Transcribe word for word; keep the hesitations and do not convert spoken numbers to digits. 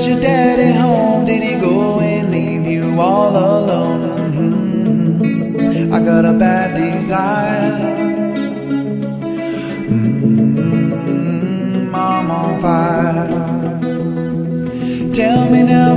is your daddy home? Did he go and leave you all alone? Mm-hmm. I got a bad desire. Mm-hmm. I'm on fire. Tell me now,